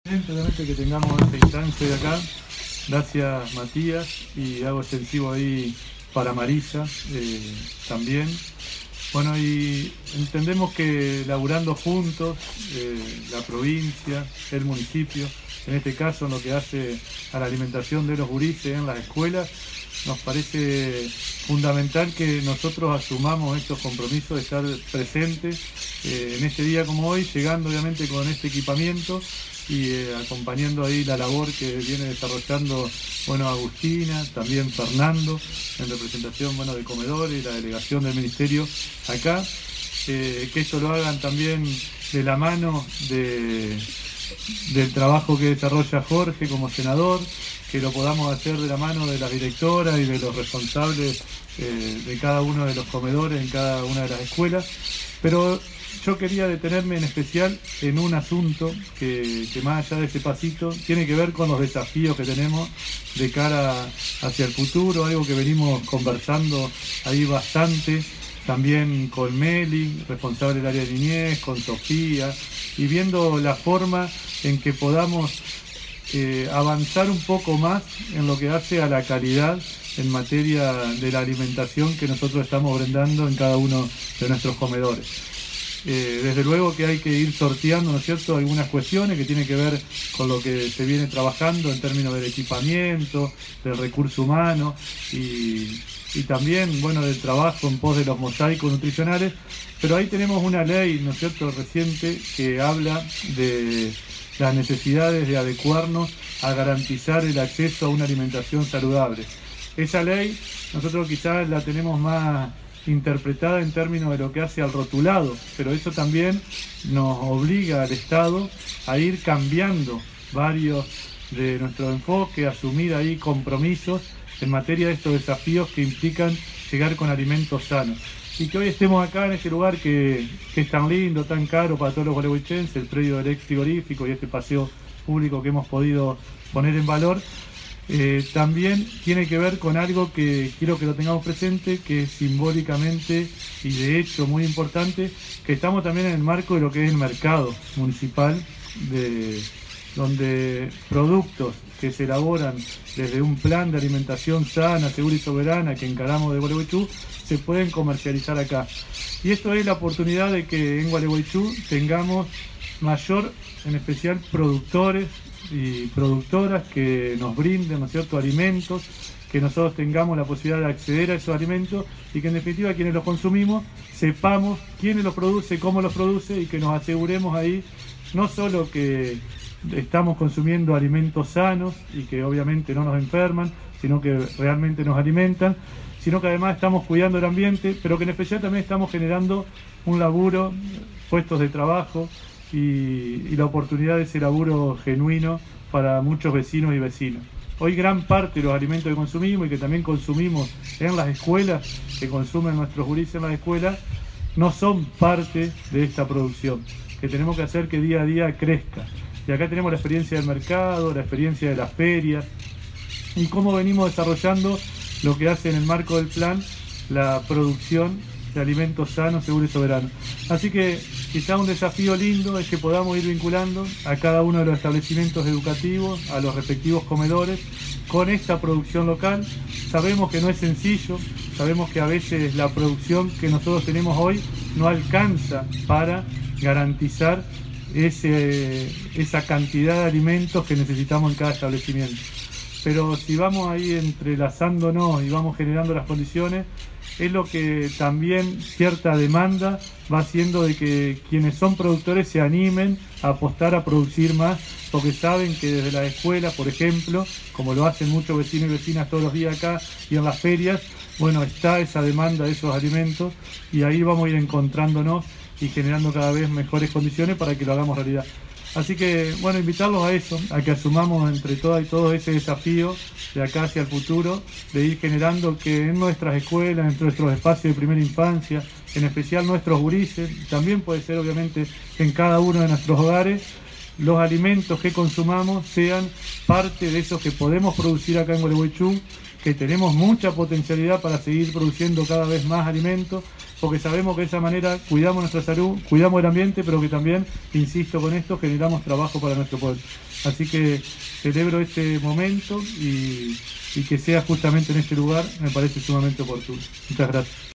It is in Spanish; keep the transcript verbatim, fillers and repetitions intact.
Realmente que tengamos esta instancia de acá, gracias Matías, y hago extensivo ahí para Marisa eh, también. Bueno, y entendemos que laburando juntos, eh, la provincia, el municipio, en este caso en lo que hace a la alimentación de los gurises en las escuelas, nos parece fundamental que nosotros asumamos estos compromisos de estar presentes eh, en este día como hoy, llegando obviamente con este equipamiento y eh, acompañando ahí la labor que viene desarrollando, bueno, Agustina, también Fernando, en representación, bueno, de comedores y la delegación del ministerio acá, eh, que esto lo hagan también de la mano de, del trabajo que desarrolla Jorge como senador, que lo podamos hacer de la mano de las directoras y de los responsables eh, de cada uno de los comedores en cada una de las escuelas. Pero yo quería detenerme en especial en un asunto que, que más allá de este pasito tiene que ver con los desafíos que tenemos de cara hacia el futuro, algo que venimos conversando ahí bastante, también con Meli, responsable del área de niñez, con Sofía, y viendo la forma en que podamos eh, avanzar un poco más en lo que hace a la calidad en materia de la alimentación que nosotros estamos brindando en cada uno de nuestros comedores. Eh, desde luego que hay que ir sorteando, ¿no es cierto?, algunas cuestiones que tienen que ver con lo que se viene trabajando en términos del equipamiento, del recurso humano y, y también, bueno, del trabajo en pos de los mosaicos nutricionales, pero ahí tenemos una ley, ¿no es cierto?, reciente que habla de las necesidades de adecuarnos a garantizar el acceso a una alimentación saludable. Esa ley nosotros quizás la tenemos más interpretada en términos de lo que hace al rotulado, pero eso también nos obliga al Estado a ir cambiando varios de nuestro enfoque, a asumir ahí compromisos en materia de estos desafíos que implican llegar con alimentos sanos. Y que hoy estemos acá en este lugar que, que es tan lindo, tan caro para todos los gualeguaychenses, el predio del ex frigorífico y este paseo público que hemos podido poner en valor, Eh, también tiene que ver con algo que quiero que lo tengamos presente, que es simbólicamente y de hecho muy importante, que estamos también en el marco de lo que es el mercado municipal, de, donde productos que se elaboran desde un plan de alimentación sana, segura y soberana que encaramos de Gualeguaychú, se pueden comercializar acá. Y esto es la oportunidad de que en Gualeguaychú tengamos mayor, en especial, productores y productoras que nos brinden, ¿no es cierto?, alimentos, que nosotros tengamos la posibilidad de acceder a esos alimentos y que en definitiva quienes los consumimos sepamos quiénes los produce, cómo los produce y que nos aseguremos ahí no solo que estamos consumiendo alimentos sanos y que obviamente no nos enferman, sino que realmente nos alimentan, sino que además estamos cuidando el ambiente, pero que en especial también estamos generando un laburo, puestos de trabajo, Y, y la oportunidad de ese laburo genuino para muchos vecinos y vecinas. Hoy gran parte de los alimentos que consumimos y que también consumimos en las escuelas, que consumen nuestros gurises en las escuelas, no son parte de esta producción, que tenemos que hacer que día a día crezca. Y acá tenemos la experiencia del mercado, la experiencia de las ferias y cómo venimos desarrollando lo que hace en el marco del plan la producción de alimentos sanos, seguros y soberanos. Así que quizá un desafío lindo es que podamos ir vinculando a cada uno de los establecimientos educativos, a los respectivos comedores, con esta producción local. Sabemos que no es sencillo, sabemos que a veces la producción que nosotros tenemos hoy no alcanza para garantizar ese, esa cantidad de alimentos que necesitamos en cada establecimiento. Pero si vamos ahí entrelazándonos y vamos generando las condiciones, es lo que también cierta demanda va haciendo de que quienes son productores se animen a apostar a producir más, porque saben que desde la escuela, por ejemplo, como lo hacen muchos vecinos y vecinas todos los días acá y en las ferias, bueno, está esa demanda de esos alimentos y ahí vamos a ir encontrándonos y generando cada vez mejores condiciones para que lo hagamos realidad. Así que, bueno, invitarlos a eso, a que asumamos entre todas y todos ese desafío de acá hacia el futuro, de ir generando que en nuestras escuelas, en nuestros espacios de primera infancia, en especial nuestros gurises, también puede ser obviamente en cada uno de nuestros hogares, los alimentos que consumamos sean parte de esos que podemos producir acá en Gualeguaychú, que tenemos mucha potencialidad para seguir produciendo cada vez más alimentos porque sabemos que de esa manera cuidamos nuestra salud, cuidamos el ambiente, pero que también, insisto con esto, generamos trabajo para nuestro pueblo. Así que celebro este momento y, y que sea justamente en este lugar, me parece sumamente oportuno. Muchas gracias.